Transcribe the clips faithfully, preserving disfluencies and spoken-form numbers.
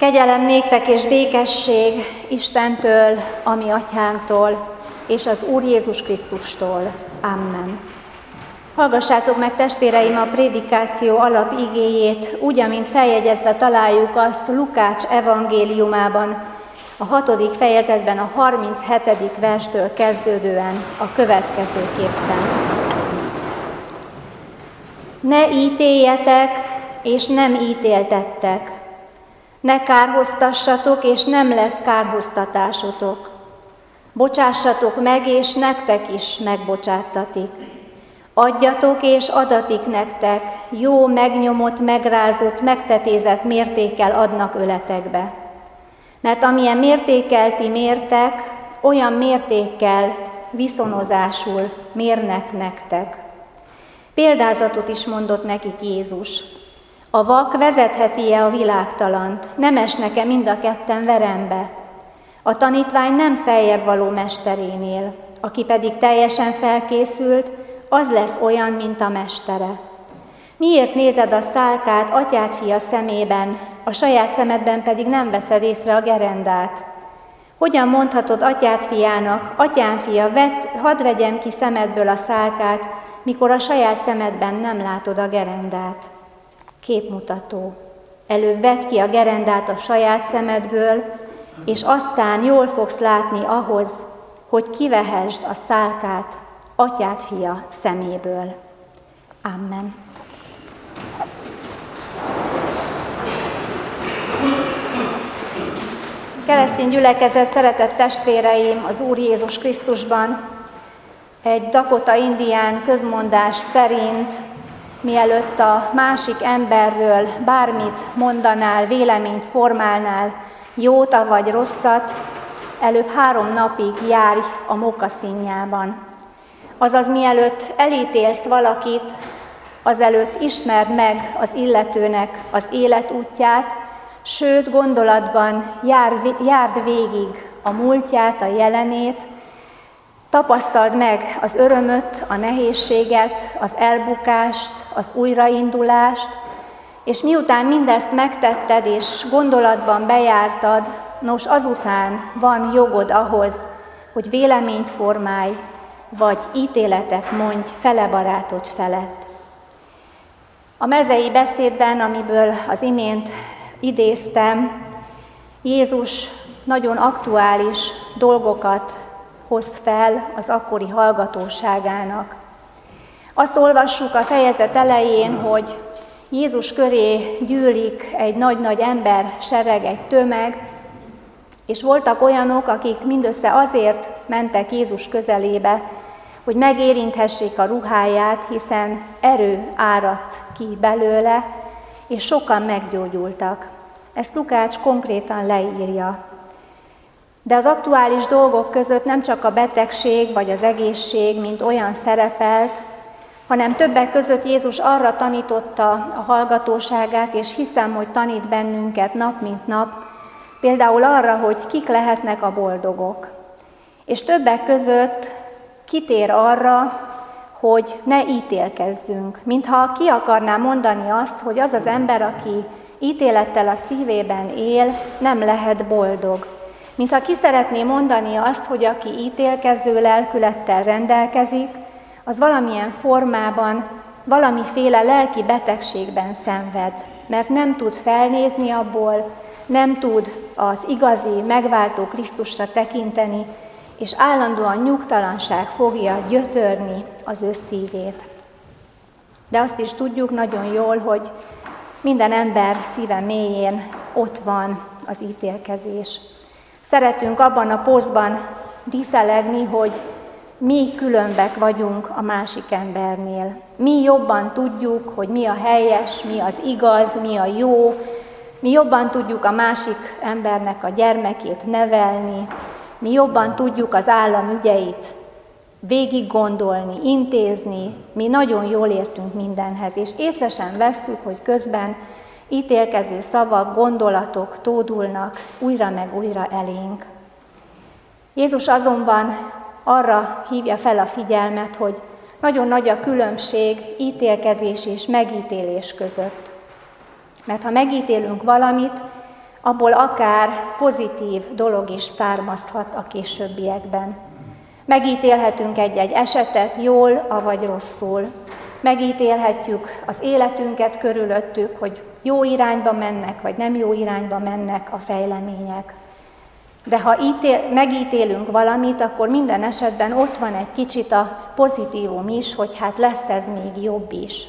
Kegyelem néktek és békesség Istentől, a mi atyánktól, és az Úr Jézus Krisztustól. Amen. Hallgassátok meg, testvéreim, a prédikáció alapigéjét, úgy, amint feljegyezve találjuk azt Lukács evangéliumában, a hatodik fejezetben a harminchetedik verstől kezdődően a következőképpen. Ne ítéljetek, és nem ítéltettek. Ne kárhoztassatok, és nem lesz kárhoztatásotok. Bocsássatok meg, és nektek is megbocsáttatik. Adjatok, és adatik nektek, jó, megnyomott, megrázott, megtetézett mértékkel adnak öletekbe. Mert amilyen mértékkel ti mértek, olyan mértékkel viszonozásul mérnek nektek. Példázatot is mondott nekik Jézus. A vak vezetheti-e a világtalant, nem esnek-e mind a ketten verembe? A tanítvány nem feljebb való mesterénél, aki pedig teljesen felkészült, az lesz olyan, mint a mestere. Miért nézed a szálkát atyád fia szemében, a saját szemedben pedig nem veszed észre a gerendát? Hogyan mondhatod atyád fiának, atyám fia, vedd, hadd vegyem ki szemedből a szálkát, mikor a saját szemedben nem látod a gerendát? Képmutató. Előbb vedd ki a gerendát a saját szemedből, és aztán jól fogsz látni ahhoz, hogy kivehesd a szálkát atyád fia szeméből. Amen. Keresztény gyülekezet, szeretett testvéreim az Úr Jézus Krisztusban, egy Dakota indián közmondás szerint, mielőtt a másik emberről bármit mondanál, véleményt formálnál, jót vagy rosszat, előbb három napig járj a mokaszínjában. Azaz, mielőtt elítélsz valakit, azelőtt ismerd meg az illetőnek az életútját, sőt, gondolatban jár, járd végig a múltját, a jelenét, tapasztald meg az örömöt, a nehézséget, az elbukást, az újraindulást, és miután mindezt megtetted és gondolatban bejártad, nos, azután van jogod ahhoz, hogy véleményt formálj, vagy ítéletet mondj fele barátod felett. A mezei beszédben, amiből az imént idéztem, Jézus nagyon aktuális dolgokat hoz fel az akkori hallgatóságának. Azt olvassuk a fejezet elején, hogy Jézus köré gyűlik egy nagy-nagy ember sereg, egy tömeg, és voltak olyanok, akik mindössze azért mentek Jézus közelébe, hogy megérinthessék a ruháját, hiszen erő áradt ki belőle, és sokan meggyógyultak. Ezt Lukács konkrétan leírja. De az aktuális dolgok között nem csak a betegség vagy az egészség, mint olyan szerepelt, hanem többek között Jézus arra tanította a hallgatóságát, és hiszem, hogy tanít bennünket nap mint nap, például arra, hogy kik lehetnek a boldogok. És többek között kitér arra, hogy ne ítélkezzünk, mintha ki akarná mondani azt, hogy az az ember, aki ítélettel a szívében él, nem lehet boldog. Mintha ki szeretné mondani azt, hogy aki ítélkező lelkülettel rendelkezik, az valamilyen formában, valamiféle lelki betegségben szenved, mert nem tud felnézni abból, nem tud az igazi, megváltó Krisztusra tekinteni, és állandóan nyugtalanság fogja gyötörni az ő szívét. De azt is tudjuk nagyon jól, hogy minden ember szíve mélyén ott van az ítélkezés. Szeretünk abban a posztban díszelegni, hogy mi különbek vagyunk a másik embernél. Mi jobban tudjuk, hogy mi a helyes, mi az igaz, mi a jó. Mi jobban tudjuk a másik embernek a gyermekét nevelni. Mi jobban tudjuk az állam ügyeit végig gondolni, intézni. Mi nagyon jól értünk mindenhez, és észre sem vesszük, hogy közben ítélkező szavak, gondolatok tódulnak újra meg újra elénk. Jézus azonban arra hívja fel a figyelmet, hogy nagyon nagy a különbség ítélkezés és megítélés között. Mert ha megítélünk valamit, abból akár pozitív dolog is származhat a későbbiekben. Megítélhetünk egy-egy esetet jól, avagy rosszul. Megítélhetjük az életünket körülöttük, hogy jó irányba mennek, vagy nem jó irányba mennek a fejlemények. De ha ítél, megítélünk valamit, akkor minden esetben ott van egy kicsit a pozitívum is, hogy hát lesz ez még jobb is.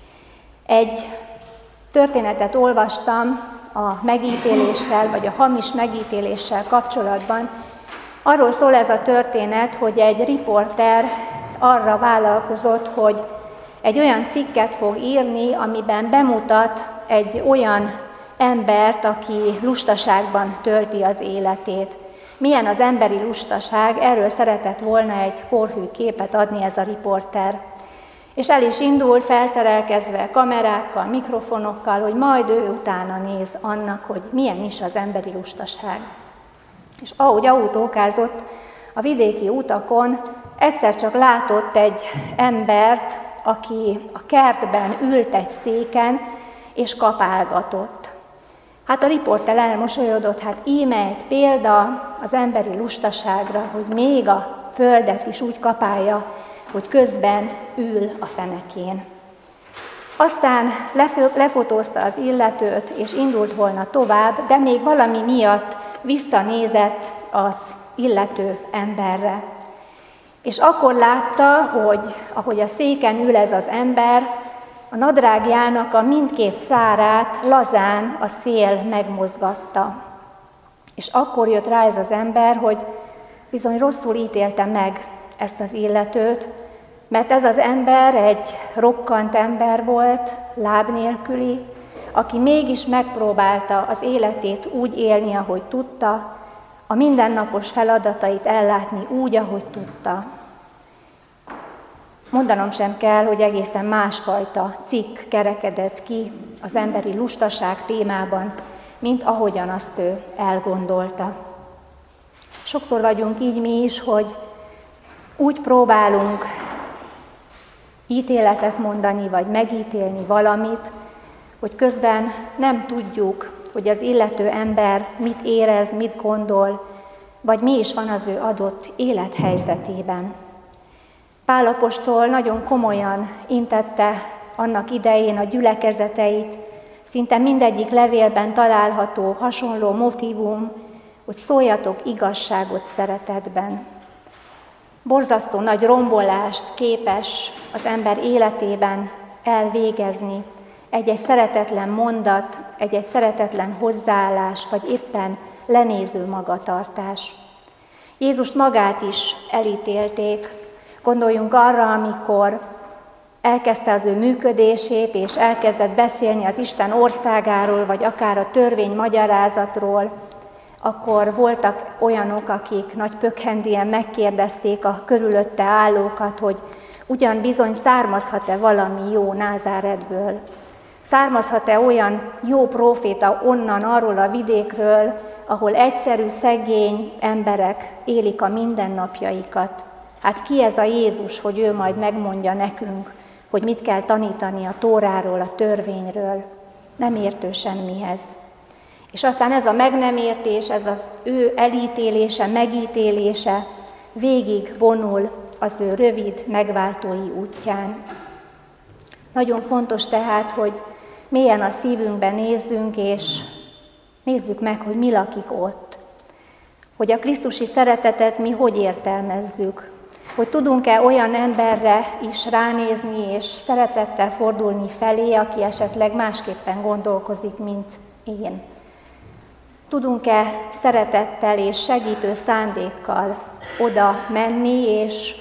Egy történetet olvastam a megítéléssel, vagy a hamis megítéléssel kapcsolatban. Arról szól ez a történet, hogy egy riporter arra vállalkozott, hogy egy olyan cikket fog írni, amiben bemutat egy olyan embert, aki lustaságban tölti az életét. Milyen az emberi lustaság, erről szeretett volna egy korhű képet adni ez a riporter. És el is indul felszerelkezve kamerákkal, mikrofonokkal, hogy majd ő utána néz annak, hogy milyen is az emberi lustaság. És ahogy autókázott a vidéki utakon, egyszer csak látott egy embert, aki a kertben ült egy széken, és kapálgatott. Hát a riporter elmosolyodott, hát íme egy példa az emberi lustaságra, hogy még a földet is úgy kapálja, hogy közben ül a fenekén. Aztán lefotózta az illetőt, és indult volna tovább, de még valami miatt visszanézett az illető emberre. És akkor látta, hogy ahogy a széken ül ez az ember, a nadrágjának a mindkét szárát lazán a szél megmozgatta. És akkor jött rá ez az ember, hogy bizony rosszul ítélte meg ezt az illetőt, mert ez az ember egy rokkant ember volt, láb nélküli, aki mégis megpróbálta az életét úgy élni, ahogy tudta, a mindennapos feladatait ellátni úgy, ahogy tudta. Mondanom sem kell, hogy egészen másfajta cikk kerekedett ki az emberi lustaság témában, mint ahogyan azt ő elgondolta. Sokszor vagyunk így mi is, hogy úgy próbálunk ítéletet mondani, vagy megítélni valamit, hogy közben nem tudjuk, hogy az illető ember mit érez, mit gondol, vagy mi is van az ő adott élethelyzetében. Pál apostol nagyon komolyan intette annak idején a gyülekezeteit, szinte mindegyik levélben található hasonló motívum, hogy szóljatok igazságot szeretetben. Borzasztó nagy rombolást képes az ember életében elvégezni egy-egy szeretetlen mondat, egy-egy szeretetlen hozzáállás, vagy éppen lenéző magatartás. Jézust magát is elítélték. Gondoljunk arra, amikor elkezdte az ő működését, és elkezdett beszélni az Isten országáról, vagy akár a törvény magyarázatról, akkor voltak olyanok, akik nagy pökhendien megkérdezték a körülötte állókat, hogy ugyan bizony származhat-e valami jó Názáretből? Származhat-e olyan jó próféta onnan, arról a vidékről, ahol egyszerű, szegény emberek élik a mindennapjaikat? Hát ki ez a Jézus, hogy ő majd megmondja nekünk, hogy mit kell tanítani a Tóráról, a törvényről? Nem értő semmihez. És aztán ez a meg nem értés, ez az ő elítélése, megítélése végig vonul az ő rövid megváltói útján. Nagyon fontos tehát, hogy mélyen a szívünkben nézzünk, és nézzük meg, hogy mi lakik ott. Hogy a krisztusi szeretetet mi hogy értelmezzük. Hogy tudunk-e olyan emberre is ránézni, és szeretettel fordulni felé, aki esetleg másképpen gondolkozik, mint én. Tudunk-e szeretettel és segítő szándékkal oda menni, és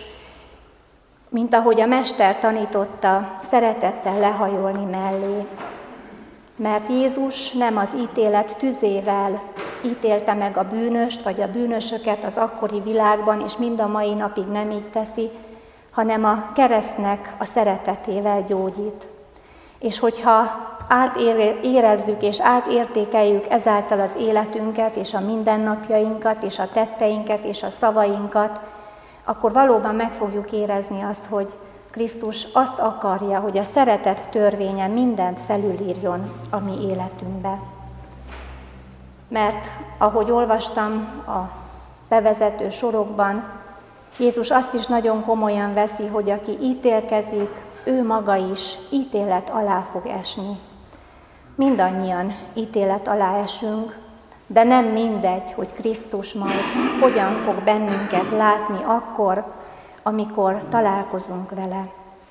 mint ahogy a Mester tanította, szeretettel lehajolni mellé. Mert Jézus nem az ítélet tüzével ítélte meg a bűnöst, vagy a bűnösöket az akkori világban, és mind a mai napig nem így teszi, hanem a keresztnek a szeretetével gyógyít. És hogyha átérezzük és átértékeljük ezáltal az életünket, és a mindennapjainkat, és a tetteinket, és a szavainkat, akkor valóban meg fogjuk érezni azt, hogy Krisztus azt akarja, hogy a szeretet törvénye mindent felülírjon a mi életünkbe. mert ahogy olvastam a bevezető sorokban, Jézus azt is nagyon komolyan veszi, hogy aki ítélkezik, ő maga is ítélet alá fog esni. Mindannyian ítélet alá esünk, de nem mindegy, hogy Krisztus majd hogyan fog bennünket látni akkor, amikor találkozunk vele.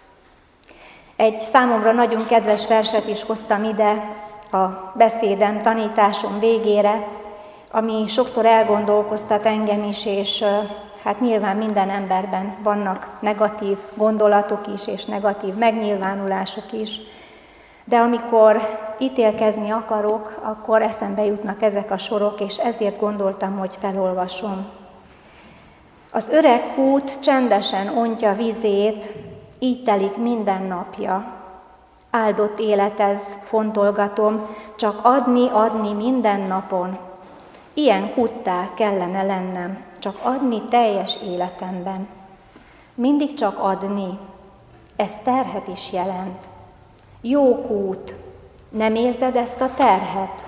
Egy számomra nagyon kedves verset is hoztam ide a beszédem, tanításom végére, ami sokszor elgondolkoztat engem is, és hát nyilván minden emberben vannak negatív gondolatok is, és negatív megnyilvánulások is, de amikor ítélkezni akarok, akkor eszembe jutnak ezek a sorok, és ezért gondoltam, hogy felolvasom. Az öreg kút csendesen ontja vizét, így telik minden napja. Áldott élet ez, fontolgatom, csak adni, adni minden napon. Ilyen kuttá kellene lennem, csak adni teljes életemben. Mindig csak adni, ez terhet is jelent. Jó kút, nem érzed ezt a terhet?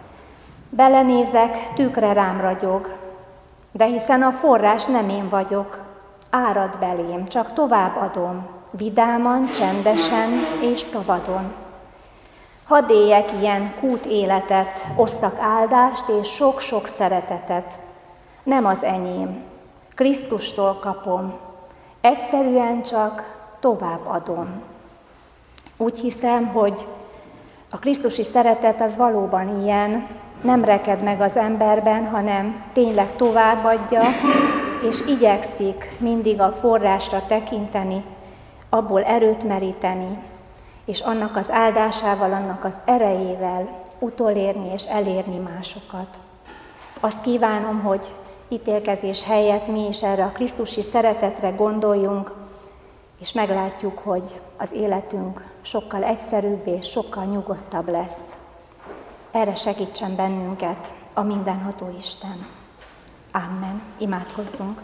Belenézek, tükre rám ragyog, de hiszen a forrás nem én vagyok, árad belém, csak tovább adom, vidáman, csendesen és szabadon. Hadd éljek ilyen kút életet, osszak áldást és sok-sok szeretetet. Nem az enyém, Krisztustól kapom, egyszerűen csak tovább adom. Úgy hiszem, hogy a krisztusi szeretet az valóban ilyen, nem reked meg az emberben, hanem tényleg továbbadja, és igyekszik mindig a forrásra tekinteni, abból erőt meríteni, és annak az áldásával, annak az erejével utolérni és elérni másokat. Azt kívánom, hogy ítélkezés helyett mi is erre a krisztusi szeretetre gondoljunk, és meglátjuk, hogy az életünk sokkal egyszerűbb és sokkal nyugodtabb lesz. Erre segítsen bennünket a mindenható Isten. Amen. Imádkozzunk.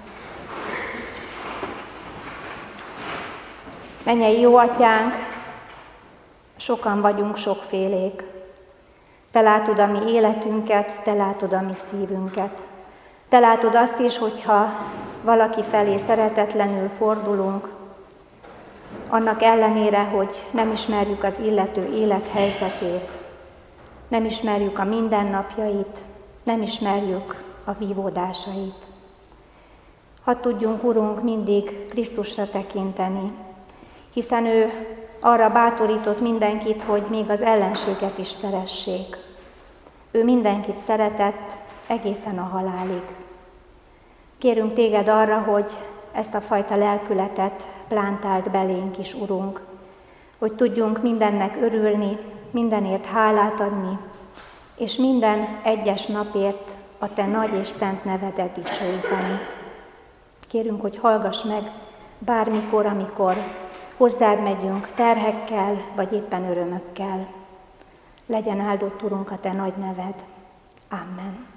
Mennyei jó Atyánk, sokan vagyunk, sokfélék. Te látod a mi életünket, te látod a mi szívünket. Te látod azt is, hogyha valaki felé szeretetlenül fordulunk, annak ellenére, hogy nem ismerjük az illető élethelyzetét, nem ismerjük a mindennapjait, nem ismerjük a vívódásait. Hadd tudjunk, Urunk, mindig Krisztusra tekinteni, hiszen ő arra bátorított mindenkit, hogy még az ellenséget is szeressék. Ő mindenkit szeretett egészen a halálig. Kérünk téged arra, hogy ezt a fajta lelkületet plántáld belénk is, Urunk, hogy tudjunk mindennek örülni, mindenért hálát adni, és minden egyes napért a te nagy és szent nevedet dicsőíteni. Kérünk, hogy hallgass meg bármikor, amikor hozzád megyünk terhekkel, vagy éppen örömökkel. Legyen áldott, Urunk, a te nagy neved. Amen.